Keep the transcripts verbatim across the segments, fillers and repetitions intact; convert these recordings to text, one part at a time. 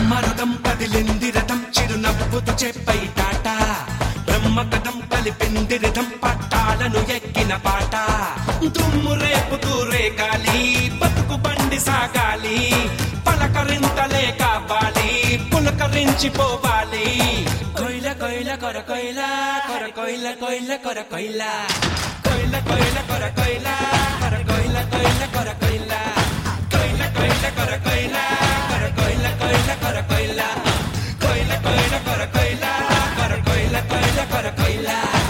బ్రహ్మరథం కదిలింది రథం చిరునవ్వుతో చెప్పై టాటా బ్రహ్మకథం కలిపింది రథం పట్టాలను ఎక్కిన పాట దుమ్ము రేపుతూ రేగాలి బతుకు బండి సాగాలి పలకరింతలే కావాలి పులకరించిపోవాలి కొయిల కొయిల కొర కొయిల కొర కొయిల కొయిల కొర కొయిల కొయిల కొయిల కొర కొయిల కొర కొయిల కొయిల కొర కొయిల కొయిల కొయిల కొర కొయిల కొర కొయిల కొయిల కొర కొయిల కొయిల కొయిల కొర కొయిల కొర కొయిల కొయిల కొర కొయిల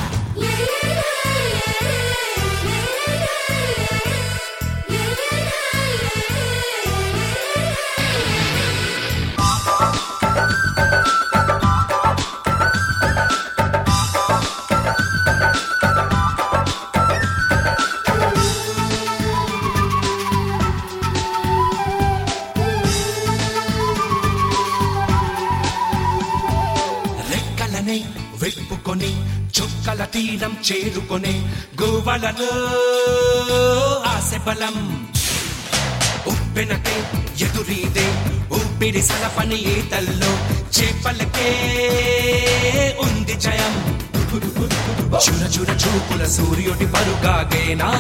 వెప్పుకొని చుక్కల తీరం చేరుకొని గోవలలో ఆశ బలం ఉప్పెనకే ఎదురీదే ఊపిరి సలపని ఈతల్లో చేపలకే ఉంది జయం చుర చుర చూపుల సూర్యుడి పరుగాగేనా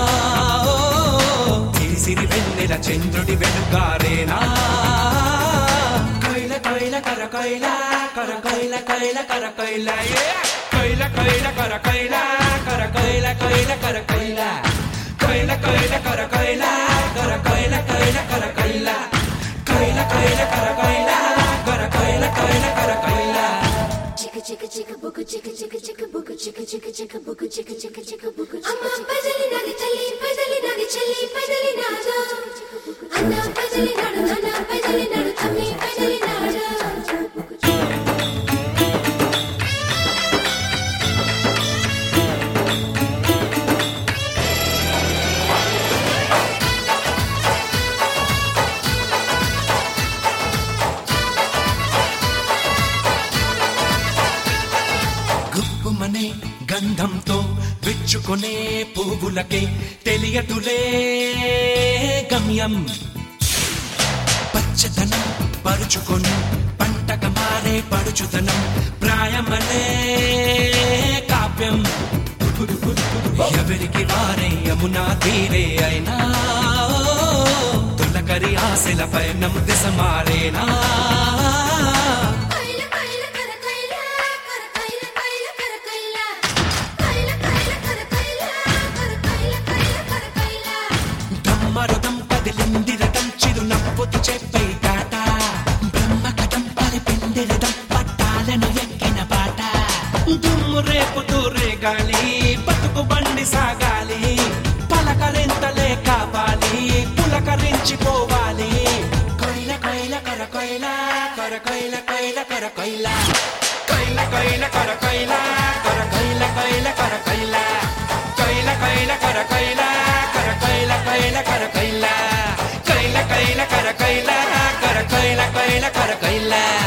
తీసిరి వెన్నెల చంద్రుడి వెలుగారేనా కొయిల కొయిల కర కొయిల కర కొయిల కొయిల కర కొయిల కొయిల కొయిల కర కొయిల కర కొయిల కొయిల కర కొయిల కొయిల కొయిల కర కొయిల కర కొయిల కొయిల కర కొయిల కొయిల కొయిల కర కొయిల కర కొయిల కొయిల కర కొయిల చిక చిక చిక బుకు చిక చిక చిక బుకు చిక చిక చిక బుకు చిక చిక చిక బుకు అమ్మ పజలి నాది చల్లి పజలి నాది చల్లి పజలి నాదో అన్న పజలి నాడు నాన్న పజలి నాడు తమ్మి పజలి నాడు గుప్పుమనే గంధంతో విచ్చుకునే పువ్వులకే తెలియదులే గమ్యం పచ్చదనం పరుచుకొని పంటగా మారే పడుచుదనం ప్రాయమనే కావ్యం ఎవరికి వారే యమునా తీరే అయినా తొలకరి ఆశల పయనం దిశ మారేనా బ్రహ్మరథం కదిలింది రథం చిరునవ్వుతో చెప్పై టాటా బ్రహ్మకథం కలిపింది రథం పట్టాలను ఎక్కిన పాట దుమ్ము రేపుతూ రేగాలి బతుకు బండి సాగాలి పలకరింతలే కావాలి పులకరించిపోవాలి కొయిల కొయిల కొర కొయిల కొర కొయిల కొయిల కొర కొయిల కొయిల కొయిల కొర కొయిల కొర కొయిల కొయిల కొర కొయిల కొయిల కొయిల కొర కొయిల కొర కొయిల కొయిల కొర కొయిల కొయిల కొయిల కొర కొయిల కొర కొయిల కొయిల కొర కొయిల